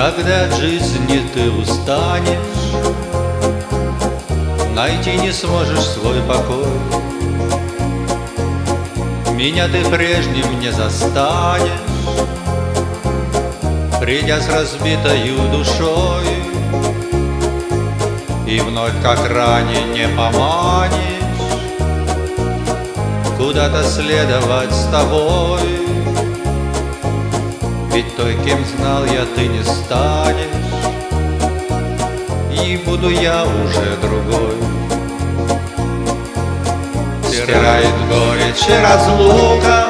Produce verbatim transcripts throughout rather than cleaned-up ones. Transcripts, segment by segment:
Когда от жизни ты устанешь, найти не сможешь свой покой. Меня ты прежним не застанешь, придя с разбитою душой, и вновь, как ранее, не поманишь куда-то следовать с тобой. Ведь той, кем знал я, ты не станешь, и буду я уже другой. Стирает горечь и разлука,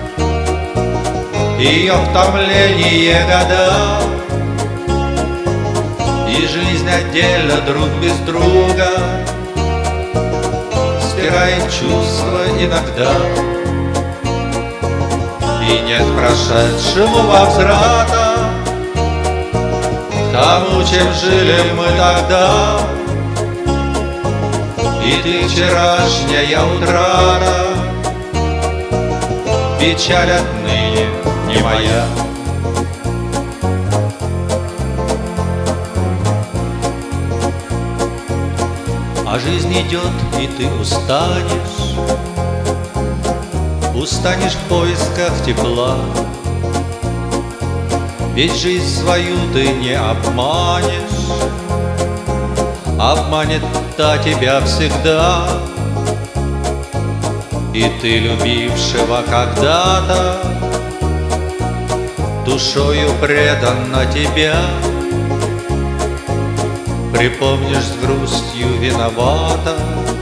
ее в томление года, и жизнь отдельно друг без друга стирает чувства иногда. И нет прошедшего возврата к тому, чем жили мы тогда. И ты вчерашняя утрата, печаль отныне не моя. А жизнь идет, и ты устанешь, устанешь в поисках тепла. Ведь жизнь свою ты не обманешь, обманет та тебя всегда. И ты, любившего когда-то, душою преданна тебя, припомнишь с грустью виновата,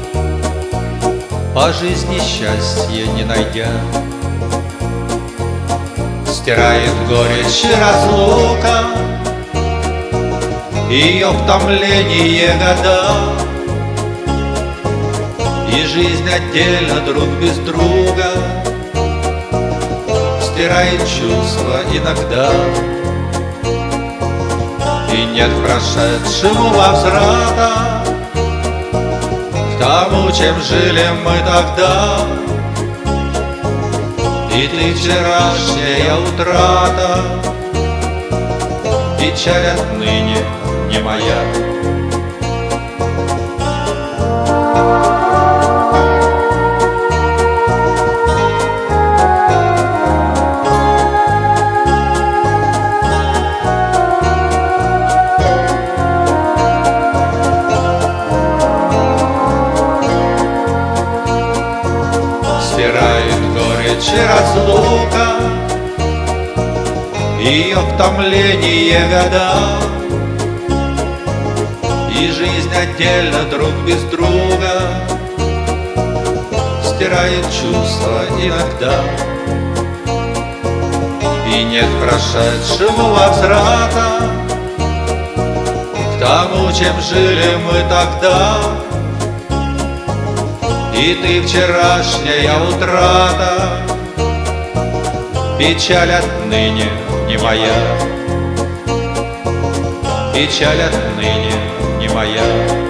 по жизни счастья не найдя. Стирает горечь и разлука, ее в томление года, и жизнь отдельно друг без друга стирает чувства иногда. И нет прошедшего возврата к тому, чем жили мы тогда. И ты вчерашняя утрата, печаль отныне не моя. Стирает горечь и разлука, ее в томление года, и жизнь отдельно друг без друга стирает чувства иногда. И нет прошедшего возврата к тому, чем жили мы тогда. И ты вчерашняя утрата, печаль отныне не моя, печаль отныне не моя.